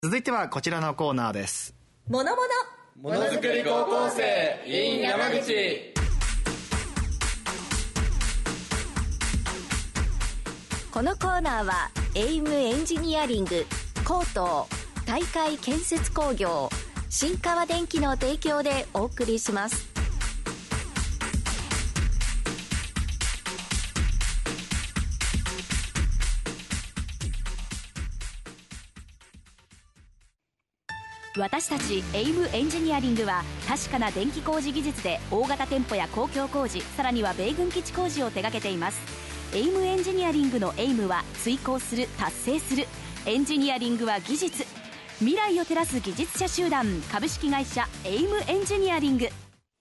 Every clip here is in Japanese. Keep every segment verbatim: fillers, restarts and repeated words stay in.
続いてはこちらのコーナーです。 ものものものづくり高校生 in 山口。 このコーナーはエイムエンジニアリング、高等、大会建設工業、新川電機の提供でお送りします。私たちエイムエンジニアリングは確かな電気工事技術で大型店舗や公共工事、さらには米軍基地工事を手掛けています。エイムエンジニアリングのエイムは遂行する、達成する。エンジニアリングは技術、未来を照らす技術者集団、株式会社エイムエンジニアリング。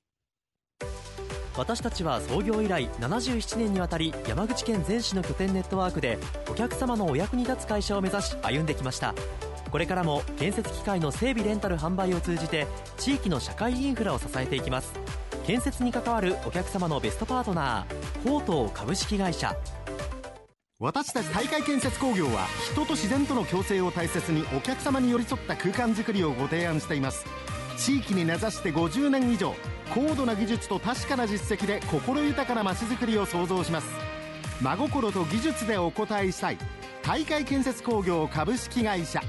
私たちは創業以来ななじゅうななねんにわたり山口県全市の拠点ネットワークでお客様のお役に立つ会社を目指し歩んできました。これからも建設機械の整備レンタル販売を通じて地域の社会インフラを支えていきます。建設に関わるお客様のベストパートナー、高等株式会社。 私たち大会建設工業は人と自然との共生を大切にお客様に寄り添った空間づくりをご提案しています。地域に根ざしてごじゅうねん以上、高度な技術と確かな実績で心豊かな街づくりを創造します。真心と技術でお応えしたい大会建設工業株式会社。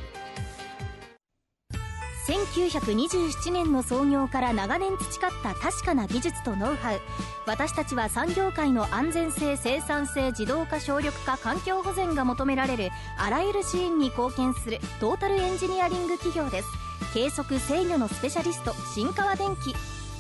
せんきゅうひゃくにじゅうななねんの創業から長年培った確かな技術とノウハウ。私たちは産業界の安全性、生産性、自動化、省力化、環境保全が求められるあらゆるシーンに貢献するトータルエンジニアリング企業です。計測制御のスペシャリスト、新川電機。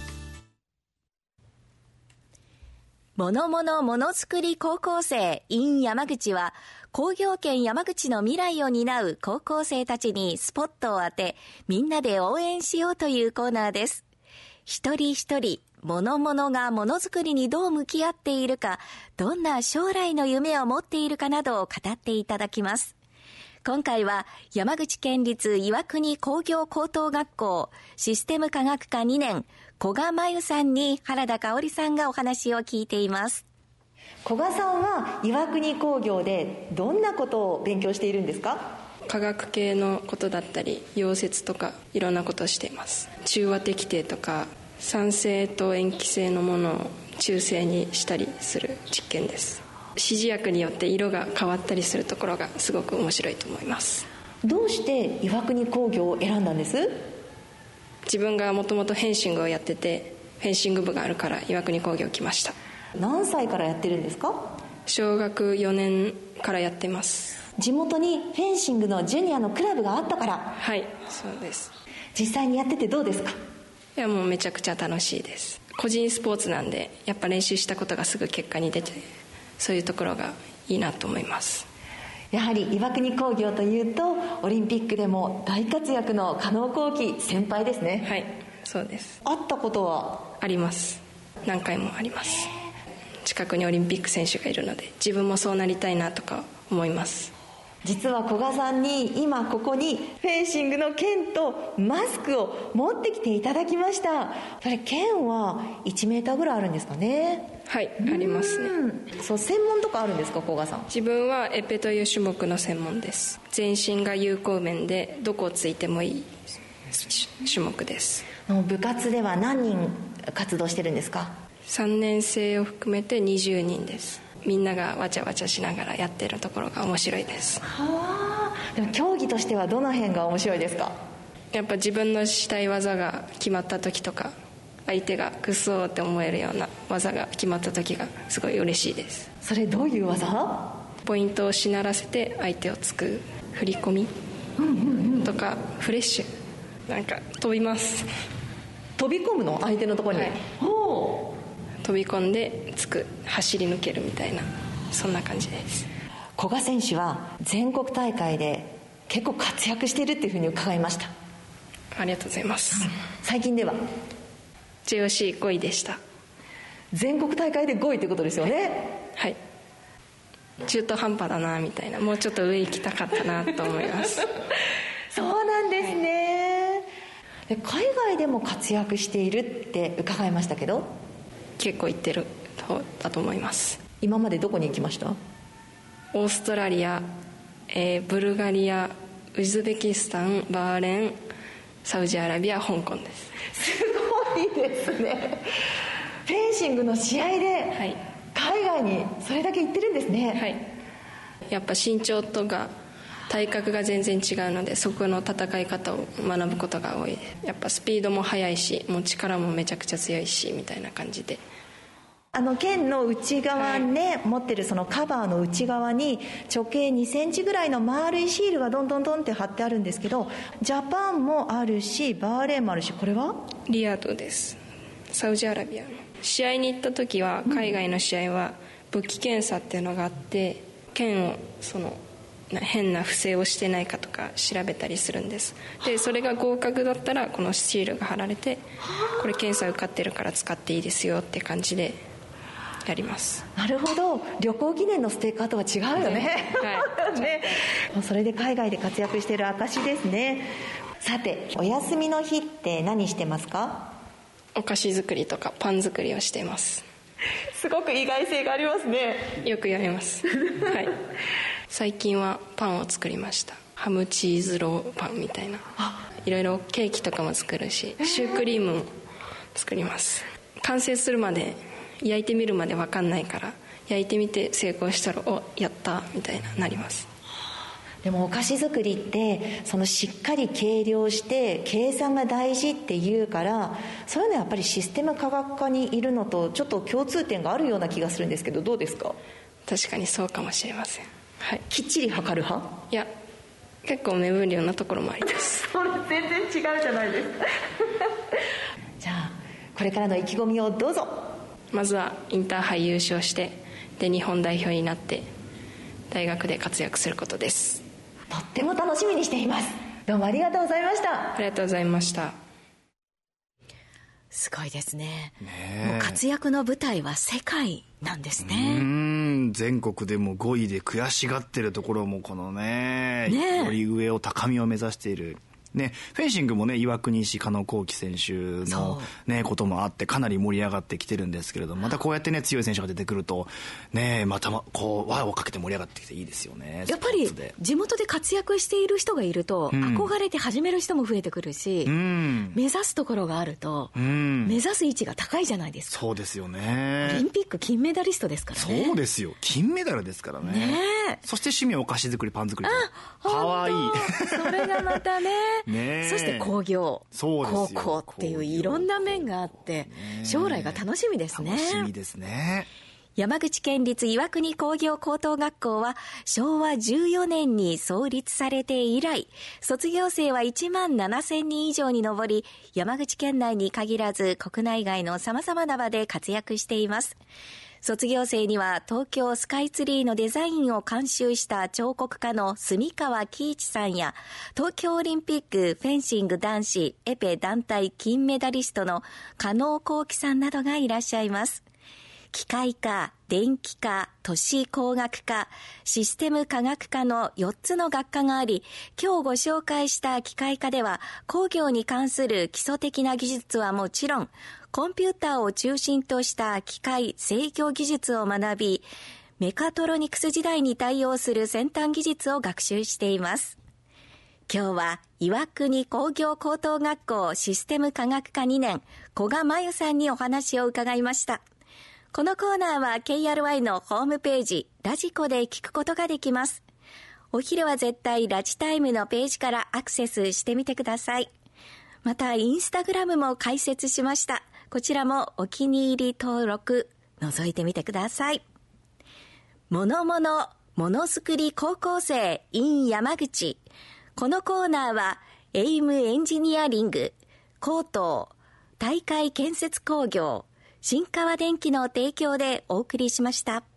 ものものものづくり高校生 in 山口は、工業圏山口の未来を担う高校生たちにスポットを当て、みんなで応援しようというコーナーです。一人一人、ものものがものづくりにどう向き合っているか、どんな将来の夢を持っているかなどを語っていただきます。今回は山口県立岩国工業高等学校システム科学科にねん、古賀真由さんに原田香織さんがお話を聞いています。古賀さんは岩国工業でどんなことを勉強しているんですか？ 化学系のことだったり溶接とかいろんなことをしています。中和滴定とか酸性と塩基性のものを中性にしたりする実験です。指示薬によって色が変わったりするところがすごく面白いと思います。 どうして岩国工業を選んだんです？ 自分がもともとフェンシングをやってて、フェンシング部があるから岩国工業来ました。 何歳からやってるんですか？ 小学よねんからやってます。 地元にフェンシングのジュニアのクラブがあったから？ はい、そうです。 実際にやっててどうですか？ いや、もうめちゃくちゃ楽しいです。個人スポーツなんで、やっぱ練習したことがすぐ結果に出て、そういうところがいいなと思います。 やはり岩国工業というとオリンピックでも大活躍の加納幸喜先輩ですね。 はい、そうです。 会ったことは？ あります。何回もあります。近くにオリンピック選手がいるので、自分もそうなりたいなとか思います。 実は古賀さんに今ここにフェンシングの剣とマスクを持ってきていただきました。それ剣はいちメーターぐらいあるんですかね？ はい、ありますね。 そう、専門とかあるんですか、古賀さん？ 自分はエペという種目の専門です。全身が有効面でどこをついてもいい種目です。 部活では何人活動してるんですか？ さんねん生を含めてにじゅうにんです。みんながわちゃわちゃしながらやってるところが面白いです。 はあ。でも競技としてはどの辺が面白いですか？ やっぱ自分のしたい技が決まった時とか、相手がクソって思えるような技が決まった時がすごい嬉しいです。 それどういう技？ ポイントをしならせて相手をつく振り込みとか、フレッシュなんか飛びます。 飛び込むの？相手のところに、はい、ほう。 飛び込んでつく、走り抜けるみたいな、そんな感じです。 古賀選手は全国大会で結構活躍しているっていうふうに伺いました。 ありがとうございます。 最近ではジェイオーシーごいでした。 全国大会でごいってことですよね？ はい。中途半端だなみたいな、もうちょっと上行きたかったなと思いますそうなんですね。で、海外でも活躍しているって伺いましたけど？ 結構行ってるとだと思います。 今までどこに行きました？ オーストラリア、えー、ブルガリア、 ウズベキスタン、バーレーン、サウジアラビア、香港です。 すごいですね。フェンシングの試合で海外にそれだけ行ってるんですね。 はい、やっぱ身長とか体格が全然違うので、そこの戦い方を学ぶことが多い。やっぱスピードも速いし、もう力もめちゃくちゃ強いしみたいな感じで、 あの剣の内側ね、はい、持ってるそのカバーの内側に直径にセンチぐらいの丸いシールがどんどんどんって貼ってあるんですけど、ジャパンもあるしバーレーンもあるし、これはリヤドです。サウジアラビアの試合に行った時は、海外の試合は武器検査っていうのがあって、剣をその変な不正をしてないかとか調べたりするんです。でそれが合格だったらこのシールが貼られて、これ検査受かってるから使っていいですよって感じでやります。 なるほど、旅行記念のステッカーとは違うよね。はいね、それで海外で活躍している証ですね。さて、お休みの日って何してますか？ お菓子作りとかパン作りをしています。 すごく意外性がありますね。 よくやります、はい、最近はパンを作りました。ハムチーズローパンみたいな、いろいろケーキとかも作るし、シュークリームも作ります。完成するまで、焼いてみるまで分かんないから、焼いてみて成功したらおやったみたいななります。 でもお菓子作りってそのしっかり計量して計算が大事っていうから、そういうのはやっぱりシステム科学科にいるのとちょっと共通点があるような気がするんですけど、どうですか？ 確かにそうかもしれません、はい、 きっちり測る派？ いや、結構目分量なところもありますそれ全然違うじゃないですかじゃあこれからの意気込みをどうぞ。 まずはインターハイ優勝して、で日本代表になって大学で活躍することです。 とっても楽しみにしています。どうもありがとうございました。 ありがとうございました。 すごいですね。 ね、 もう活躍の舞台は世界なんですね。 うーん、全国でもごいで悔しがってるところもこの ね, ねより上を高みを目指しているね、フェンシングもね、岩国市加納幸喜選手の、ね、こともあってかなり盛り上がってきてるんですけれども、またこうやってね強い選手が出てくるとね、またこう輪をかけて盛り上がってきていいですよね。 やっぱり地元で活躍している人がいると、うん、憧れて始める人も増えてくるし、うん、目指すところがあると、うん、目指す位置が高いじゃないですか。 そうですよね。 オリンピック金メダリストですからね。 そうですよ、金メダルですから ね, ね。そして趣味はお菓子作り、パン作りとかわいいそれがまたねね、 そして工業、高校っていういろんな面があって、将来が楽しみですね。 楽しみですね。 山口県立岩国工業高等学校はしょうわじゅうよねんに創立されて以来、卒業生はいちまんななせんにん以上に上り、山口県内に限らず国内外の様々な場で活躍しています。卒業生には東京スカイツリーのデザインを監修した彫刻家の住川喜一さんや、東京オリンピックフェンシング男子エペ団体金メダリストの加納幸喜さんなどがいらっしゃいます。機械科、電気科、都市工学科、システム科学科のよっつの学科があり、今日ご紹介した機械科では工業に関する基礎的な技術はもちろん、コンピューターを中心とした機械制御技術を学び、メカトロニクス時代に対応する先端技術を学習しています。今日は岩国工業高等学校システム科学科にねん、古賀真由さんにお話を伺いました。このコーナーは ケーアールワイ のホームページ、ラジコで聞くことができます。お昼は絶対ラジタイムのページからアクセスしてみてください。またインスタグラムも開設しました。こちらもお気に入り登録覗いてみてください。ものものものづくり高校生 in 山口。このコーナーはエイムエンジニアリング、高等、大会建設工業、新川電機の提供でお送りしました。